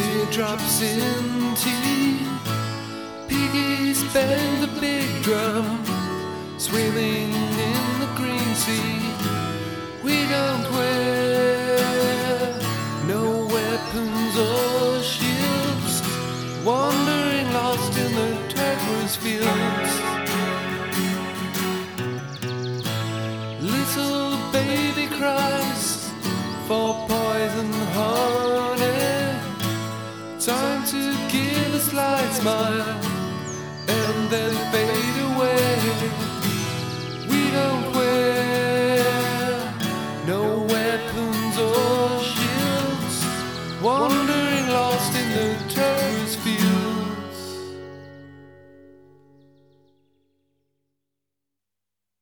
Teardrops in tea. Piggies bang the big drum, swimming in the green sea. We don't wear no weapons or shields, wandering lost in the turquoise fields. Little baby cries for poison honey. Time to give a slight smile and then fade away. We don't wear no weapons or shields, wandering lost in the turquoise.